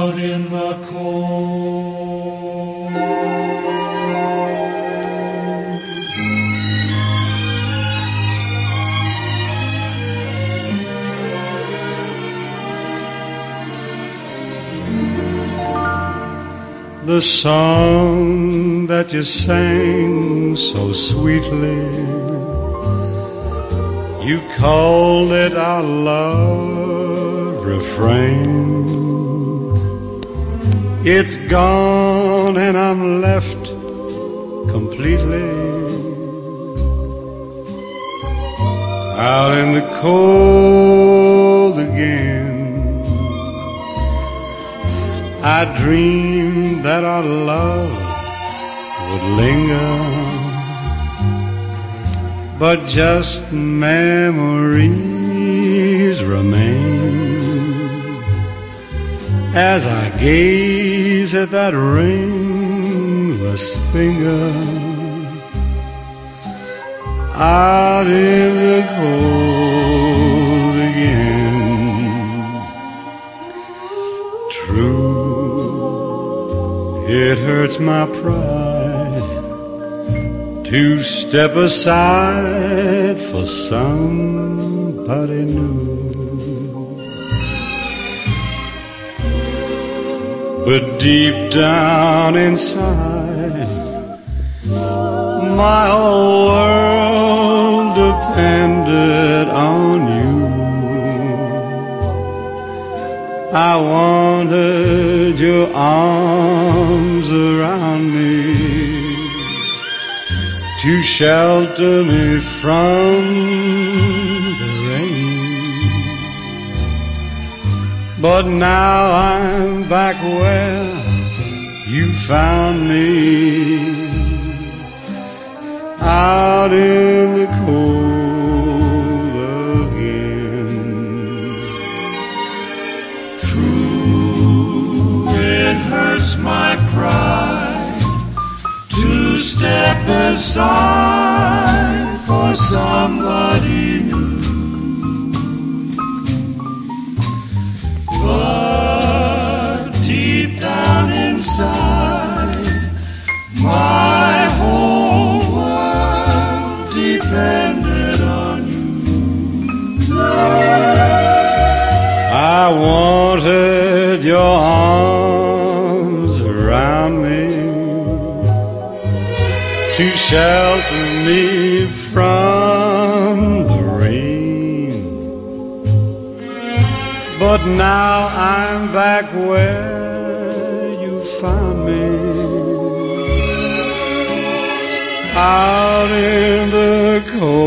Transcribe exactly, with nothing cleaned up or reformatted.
out in the cold. The song that you sang so sweetly, you called it our love refrain. It's gone and I'm left completely out in the cold again. I dreamed that our love would linger, but just memories remain as I gaze at that ringless finger out in the cold again. True, it hurts my pride to step aside for somebody new, but deep down inside, my whole world depended on you. I wanted your arms around me to shelter me from the rain, but now I'm back where you found me, out in the cold again. True, it hurts my pride to step aside for somebody new, but deep down inside, my whole world depended on you. I wanted your arms around me to shelter me from the rain, but now I'm back where you found me, out in the cold